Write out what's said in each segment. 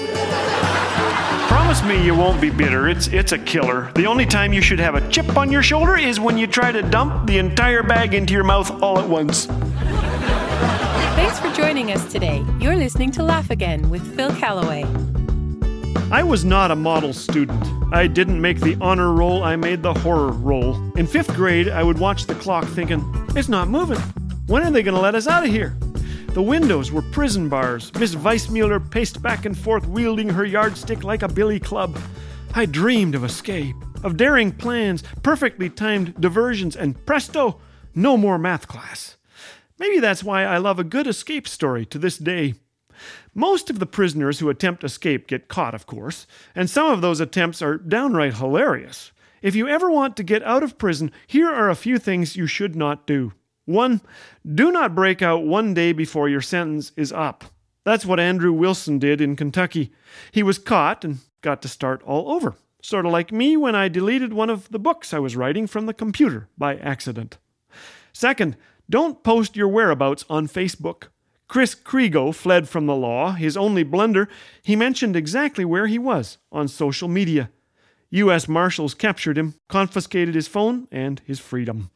Promise me you won't be bitter. It's a killer. The only time you should have a chip on your shoulder is when you try to dump the entire bag into your mouth all at once. Thanks for joining us today. You're listening to Laugh Again with Phil Callaway. I was not a model student. I didn't make the honor roll, I made the horror roll. In 5th grade, I would watch the clock thinking, it's not moving. When are they going to let us out of here? The windows were prison bars. Miss Weissmuller paced back and forth, wielding her yardstick like a billy club. I dreamed of escape, of daring plans, perfectly timed diversions, and presto, no more math class. Maybe that's why I love a good escape story to this day. Most of the prisoners who attempt escape get caught, of course, and some of those attempts are downright hilarious. If you ever want to get out of prison, here are a few things you should not do. 1. Do not break out one day before your sentence is up. That's what Andrew Wilson did in Kentucky. He was caught and got to start all over. Sort of like me when I deleted one of the books I was writing from the computer by accident. 2. Don't post your whereabouts on Facebook. Chris Kriego fled from the law. His only blunder, he mentioned exactly where he was on social media. U.S. Marshals captured him, confiscated his phone and his freedom.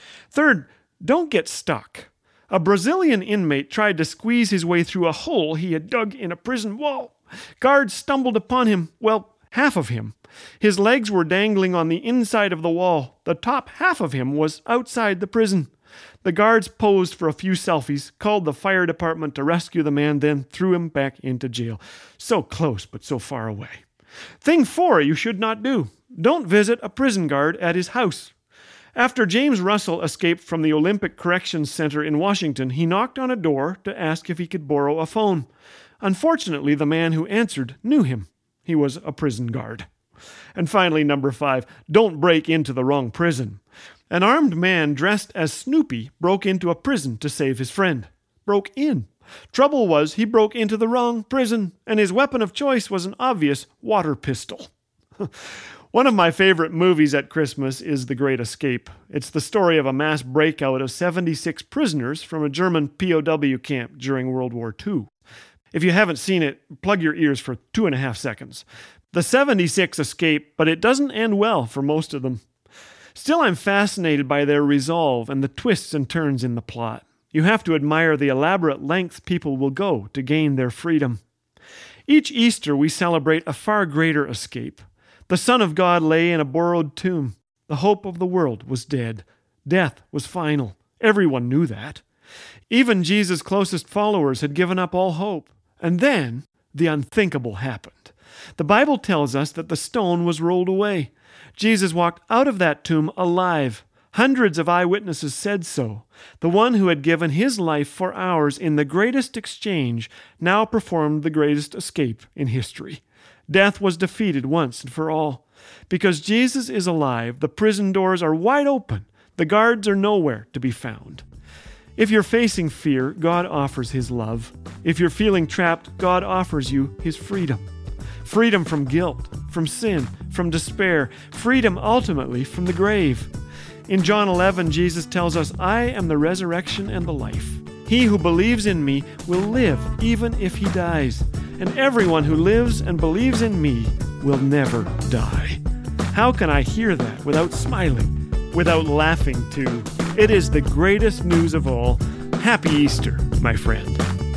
3. Don't get stuck. A Brazilian inmate tried to squeeze his way through a hole he had dug in a prison wall. Guards stumbled upon him, well, half of him. His legs were dangling on the inside of the wall. The top half of him was outside the prison. The guards posed for a few selfies, called the fire department to rescue the man, then threw him back into jail. So close, but so far away. Thing 4 you should not do. Don't visit a prison guard at his house. After James Russell escaped from the Olympic Corrections Center in Washington, he knocked on a door to ask if he could borrow a phone. Unfortunately, the man who answered knew him. He was a prison guard. And finally, number 5, don't break into the wrong prison. An armed man dressed as Snoopy broke into a prison to save his friend. Broke in. Trouble was, he broke into the wrong prison, and his weapon of choice was an obvious water pistol. One of my favorite movies at Christmas is The Great Escape. It's the story of a mass breakout of 76 prisoners from a German POW camp during World War II. If you haven't seen it, plug your ears for 2.5 seconds. The 76 escape, but it doesn't end well for most of them. Still, I'm fascinated by their resolve and the twists and turns in the plot. You have to admire the elaborate lengths people will go to gain their freedom. Each Easter, we celebrate a far greater escape. The Son of God lay in a borrowed tomb. The hope of the world was dead. Death was final. Everyone knew that. Even Jesus' closest followers had given up all hope. And then the unthinkable happened. The Bible tells us that the stone was rolled away. Jesus walked out of that tomb alive. Hundreds of eyewitnesses said so. The one who had given his life for ours in the greatest exchange now performed the greatest escape in history. Death was defeated once and for all. Because Jesus is alive, the prison doors are wide open. The guards are nowhere to be found. If you're facing fear, God offers his love. If you're feeling trapped, God offers you his freedom. Freedom from guilt, from sin, from despair. Freedom ultimately from the grave. In John 11, Jesus tells us, I am the resurrection and the life. He who believes in me will live even if he dies. And everyone who lives and believes in me will never die. How can I hear that without smiling, without laughing too? It is the greatest news of all. Happy Easter, my friend.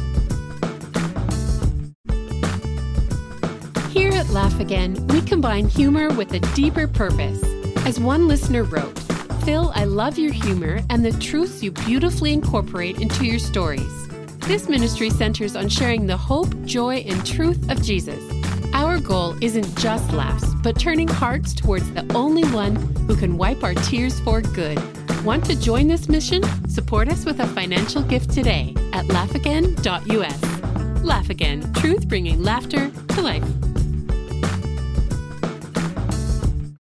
Here at Laugh Again, we combine humor with a deeper purpose. As one listener wrote, Phil, I love your humor and the truths you beautifully incorporate into your stories. This ministry centers on sharing the hope, joy, and truth of Jesus. Our goal isn't just laughs, but turning hearts towards the only one who can wipe our tears for good. Want to join this mission? Support us with a financial gift today at laughagain.us. Laugh Again, truth bringing laughter to life.